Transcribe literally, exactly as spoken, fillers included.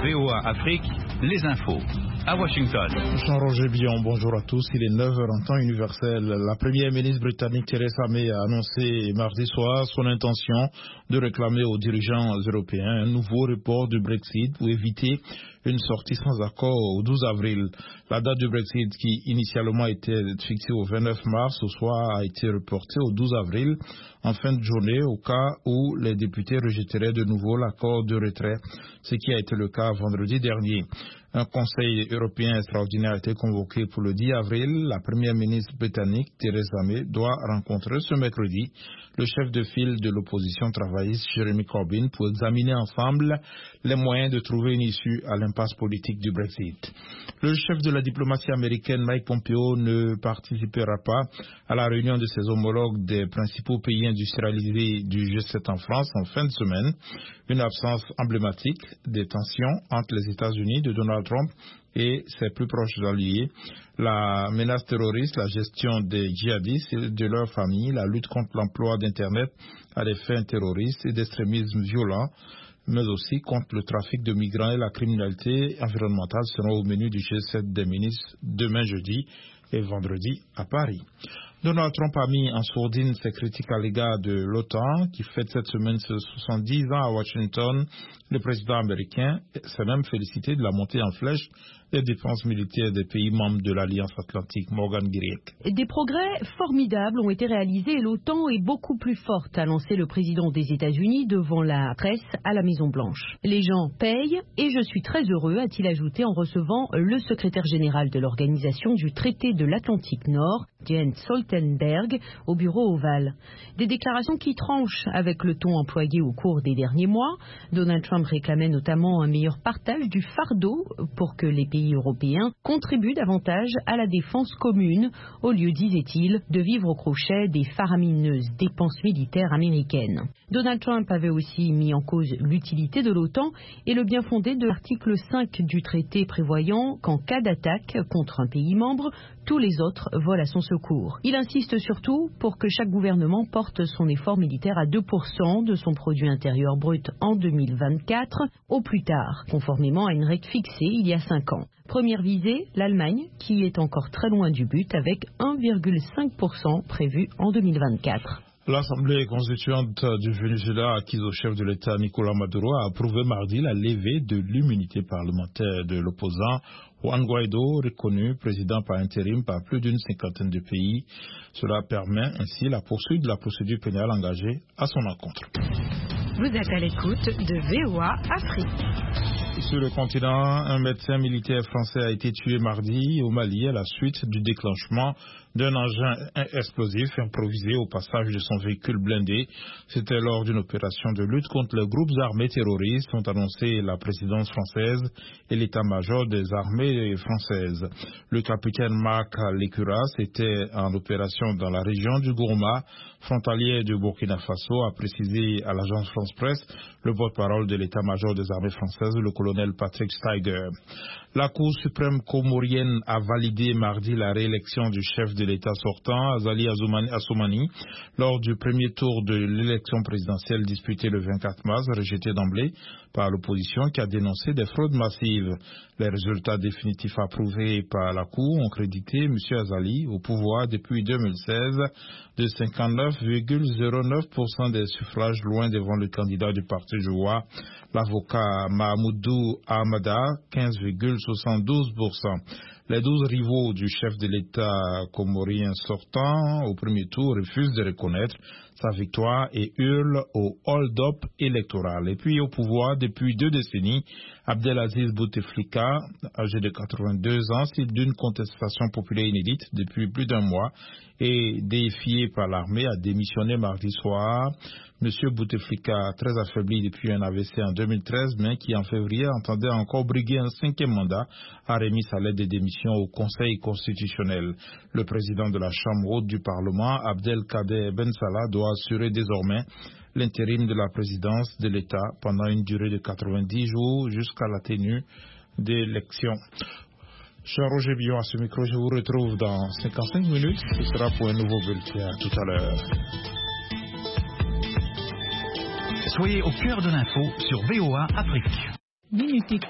V O A Afrique, les infos. À Washington. Jean-Roger Bion, bonjour à tous. Il est neuf heures en temps universel. La première ministre britannique Theresa May a annoncé mardi soir son intention de réclamer aux dirigeants européens un nouveau report du Brexit pour éviter une sortie sans accord au douze avril. La date du Brexit, qui initialement était fixée au vingt-neuf mars, au soir a été reportée au douze avril en fin de journée au cas où les députés rejetteraient de nouveau l'accord de retrait, ce qui a été le cas vendredi dernier. Un conseil européen extraordinaire a été convoqué pour le dix avril. La première ministre britannique, Theresa May, doit rencontrer ce mercredi le chef de file de l'opposition travailliste, Jeremy Corbyn, pour examiner ensemble les moyens de trouver une issue à l'impasse politique du Brexit. Le chef de la diplomatie américaine, Mike Pompeo, ne participera pas à la réunion de ses homologues des principaux pays industrialisés du G sept en France en fin de semaine. Une absence emblématique des tensions entre les États-Unis de Donald Trump et ses plus proches alliés, la menace terroriste, la gestion des djihadistes et de leurs familles, la lutte contre l'emploi d'Internet à des fins terroristes et d'extrémisme violent, mais aussi contre le trafic de migrants et la criminalité environnementale seront au menu du G sept des ministres demain jeudi et vendredi à Paris. Donald Trump a mis en sourdine ses critiques à l'égard de l'OTAN, qui fête cette semaine ses soixante-dix ans à Washington. Le président américain s'est même félicité de la montée en flèche des dépenses militaires des pays membres de l'Alliance Atlantique. Morgan Guiriec. Des progrès formidables ont été réalisés et l'OTAN est beaucoup plus forte, a lancé le président des États-Unis devant la presse à la Maison-Blanche. Les gens payent et je suis très heureux, a-t-il ajouté en recevant le secrétaire général de l'Organisation du Traité de l'Atlantique Nord, Jens Stoltenberg, au bureau ovale. Des déclarations qui tranchent avec le ton employé au cours des derniers mois. Donald Trump réclamait notamment un meilleur partage du fardeau pour que les pays européens contribuent davantage à la défense commune, au lieu, disait-il, de vivre au crochet des faramineuses dépenses militaires américaines. Donald Trump avait aussi mis en cause l'utilité de l'OTAN et le bien fondé de l'article cinq du traité prévoyant qu'en cas d'attaque contre un pays membre, tous les autres volent à son secours. Il insiste surtout pour que chaque gouvernement porte son effort militaire à deux pour cent de son produit intérieur brut en deux mille vingt-quatre, au plus tard, conformément à une règle fixée il y a cinq ans. Première visée, l'Allemagne, qui est encore très loin du but avec un virgule cinq pour cent prévu en deux mille vingt-quatre. L'Assemblée constituante du Venezuela, acquise au chef de l'État Nicolás Maduro, a approuvé mardi la levée de l'immunité parlementaire de l'opposant Juan Guaidó, reconnu président par intérim par plus d'une cinquantaine de pays. Cela permet ainsi la poursuite de la procédure pénale engagée à son encontre. Vous êtes à l'écoute de V O A Afrique. Sur le continent, un médecin militaire français a été tué mardi au Mali à la suite du déclenchement d'un engin explosif improvisé au passage de son véhicule blindé. C'était lors d'une opération de lutte contre les groupes armés terroristes, ont annoncé la présidence française et l'état-major des armées françaises. Le capitaine Marc Lécuras était en opération dans la région du Gourma, frontalière du Burkina Faso, a précisé à l'agence France-Presse le porte-parole de l'état-major des armées françaises, le colonel Patrick Steiger. La Cour suprême comorienne a validé mardi la réélection du chef de l'État sortant, Azali Assoumani, lors du premier tour de l'élection présidentielle disputée le vingt-quatre mars, rejetée d'emblée par l'opposition qui a dénoncé des fraudes massives. Les résultats définitifs approuvés par la Cour ont crédité M. Azali au pouvoir depuis deux mille seize de cinquante-neuf virgule zéro neuf pour cent des suffrages, loin devant le candidat du parti Joua, l'avocat Mahmoudou Ahmada, quinze virgule soixante-douze pour cent. Les douze rivaux du chef de l'État comorien sortant au premier tour refusent de reconnaître sa victoire et hurlent au hold-up électoral. Et puis au pouvoir depuis deux décennies, Abdelaziz Bouteflika, âgé de quatre-vingt-deux ans, cible d'une contestation populaire inédite depuis plus d'un mois et défié par l'armée, a démissionné mardi soir. Monsieur Bouteflika, très affaibli depuis un A V C en deux mille treize, mais qui en février entendait encore briguer un cinquième mandat, a remis sa lettre de démission au Conseil constitutionnel. Le président de la Chambre haute du Parlement, Abdelkader Ben Salah, doit assurer désormais l'intérim de la présidence de l'État pendant une durée de quatre-vingt-dix jours jusqu'à la tenue des élections. Jean-Roger Bion à ce micro, je vous retrouve dans cinquante-cinq minutes. Ce sera pour un nouveau bulletin tout à l'heure. Soyez au cœur de l'info sur V O A Afrique. Minute